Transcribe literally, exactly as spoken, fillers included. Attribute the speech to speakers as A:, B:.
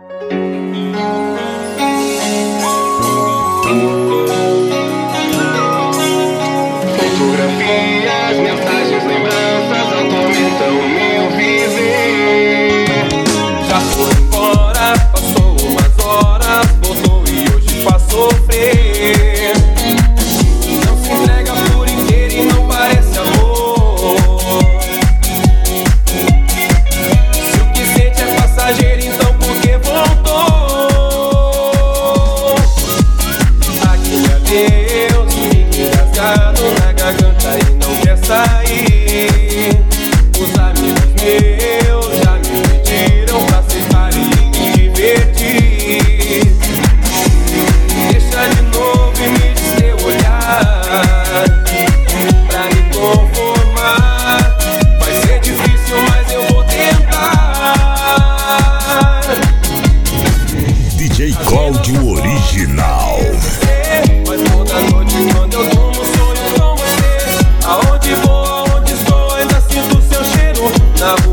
A: Fotografias, mensagens, lembranças atormentam o meu viver. Já foi embora, passou umas horas, voltou e hoje faz sofrer. Não se entrega por inteiro e não parece amor. Se o que sente é passageiro, então por que voltou? Aquele adeus fica engasgado na garganta e não quer sair. Os amigos meus já me pediram pra aceitar e me divertir. Deixa de novo e me diz teu olhar pra me conformar. Vai ser difícil, mas eu vou tentar.
B: D J Cláudio Original.
A: Mas toda noite quando eu durmo sonho com você. Aonde vou, aonde estou, ainda sinto seu cheiro na rua.